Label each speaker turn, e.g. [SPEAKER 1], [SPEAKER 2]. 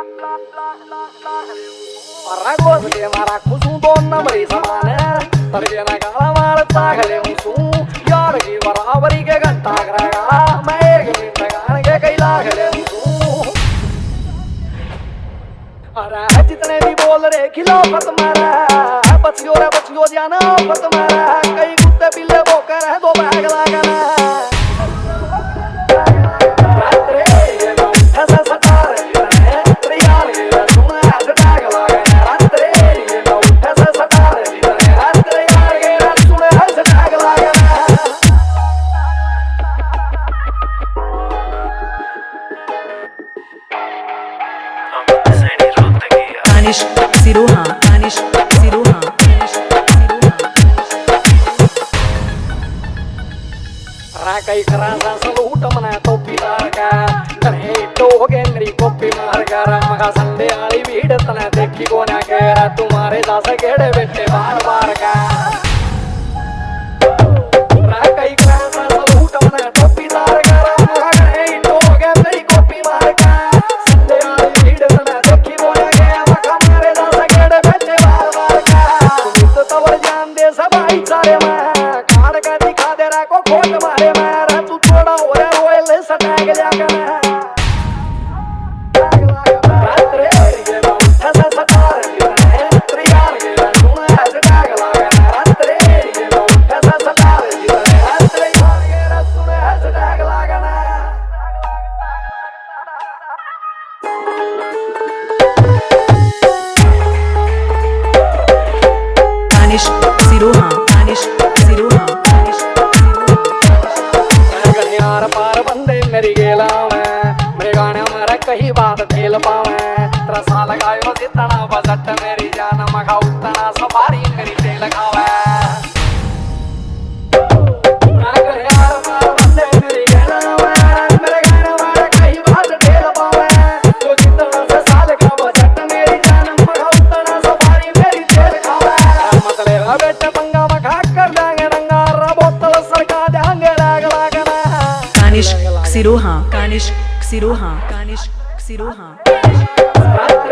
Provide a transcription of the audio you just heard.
[SPEAKER 1] Aragos que maracus don namri samane tarjana gala marta gale unsu यार की बराबरी के घंटा करेगा मैं एक मिनट गाने के कैला गले unsu अरे जितने भी बोल रहे खिलाफत मारा बच्चियों जाना फत मारा कई कुत्ते बिल्ले बोकर है दो बैग लगाना
[SPEAKER 2] Siroha, Danish, Siroha, Danish,
[SPEAKER 1] Rakai kerasa seluruh mana topi larga, dan itu genri kopi marga, maka sande ali bidat tanah dekhi kona kera, tumhare jasa kede bete bar bar ka. Rakai kerasa seluruh mana topi larga, maka itu genri kopi marga, sande ali bidat tanah dekhi kona kera, maka mare jasa kede bete bar bar ka. Tumit tawar jaan de sabai sare ma, kaad ka dikha de ra ko khot mare ma.
[SPEAKER 2] Danish, Siroha, Danish, Siroha, Danish,
[SPEAKER 1] यार पार बंदे मेरी गेला मेरे गाने मेरा कहीं बात खेल पावे तेरा साल गायो जितना बजट मेरी जान मखा उतना सवारी मेरी तेल खावे यार पार बंदे मेरी गेला मेरे गाने मेरा कहीं बात खेल पावे तो जितना से साल का बजट मेरी जान मखा उतना सवारी मेरी तेल खावे मतलब बेटे पंगा मखा कर देंगे रंगा बोतल सरका देंगे लागना
[SPEAKER 2] Danish, Siroha, Danish, Siroha, Danish, Siroha.